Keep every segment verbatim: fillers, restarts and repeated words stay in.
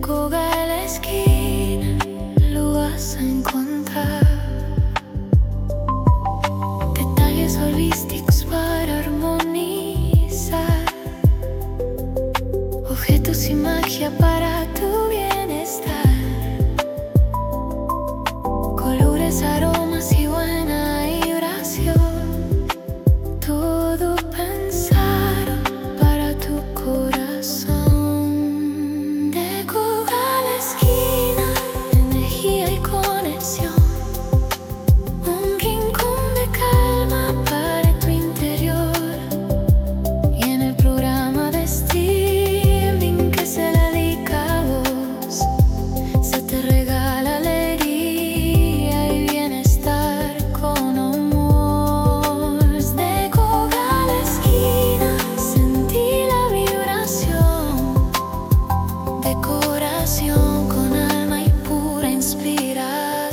Coga a la esquina lo vas a encontrar. Detalles holísticos para armonizar, objetos y magia para tu bienestar, colores, aromas y buena vibración. Todo pensaron para tu corazón. Decoga la esquina, energía y conexión. Un rincón de calma para tu interior. Y en el programa de streaming que se dedica a vos, se te regala alegría y bienestar con amor. Decoga la esquina, sentí la vibración. Decoración con alma y pura inspiración.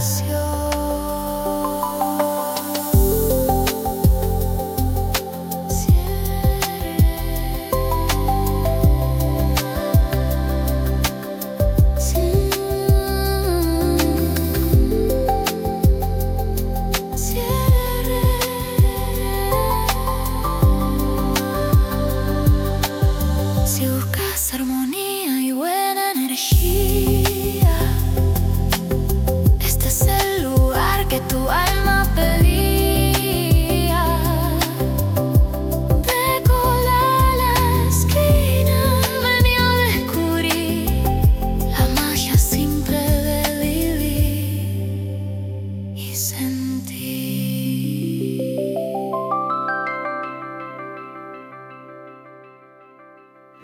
Si buscas armonía y buena energía, este es el lugar que tu alma pedía. Decoga la esquina, vení a descubrir la magia simple de vivir y sentir.